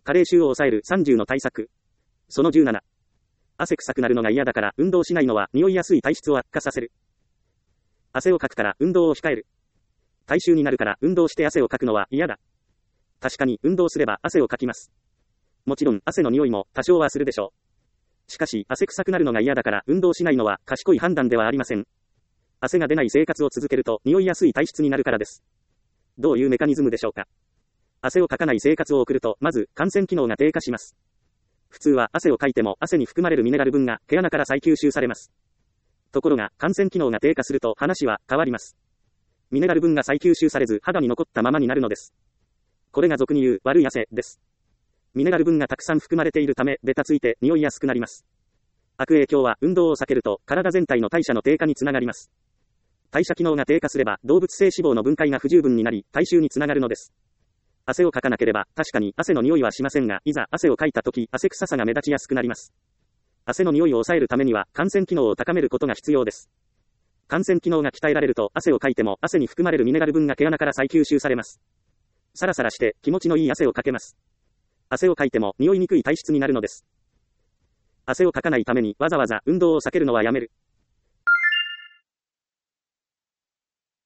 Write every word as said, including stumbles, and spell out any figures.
加齢臭を抑えるさんじゅうの対策。そのじゅうなな。汗臭くなるのが嫌だから運動しないのは匂いやすい体質を悪化させる。汗をかくから運動を控える。体臭になるから運動して汗をかくのは嫌だ。確かに運動すれば汗をかきます。もちろん汗の匂いも多少はするでしょう。しかし汗臭くなるのが嫌だから運動しないのは賢い判断ではありません。汗が出ない生活を続けると匂いやすい体質になるからです。どういうメカニズムでしょうか。汗をかかない生活を送るとまず汗腺機能が低下します。普通は汗をかいても汗に含まれるミネラル分が毛穴から再吸収されます。ところが汗腺機能が低下すると話は変わります。ミネラル分が再吸収されず肌に残ったままになるのです。これが俗に言う悪い汗です。ミネラル分がたくさん含まれているためベタついて匂いやすくなります。悪影響は運動を避けると体全体の代謝の低下につながります。代謝機能が低下すれば動物性脂肪の分解が不十分になり体臭につながるのです。汗をかかなければ確かに汗の匂いはしませんが、いざ汗をかいた時汗臭さが目立ちやすくなります。汗の匂いを抑えるためには汗腺機能を高めることが必要です。汗腺機能が鍛えられると汗をかいても汗に含まれるミネラル分が毛穴から再吸収されます。サラサラして気持ちのいい汗をかけます。汗をかいても匂いにくい体質になるのです。汗をかかないためにわざわざ運動を避けるのはやめる。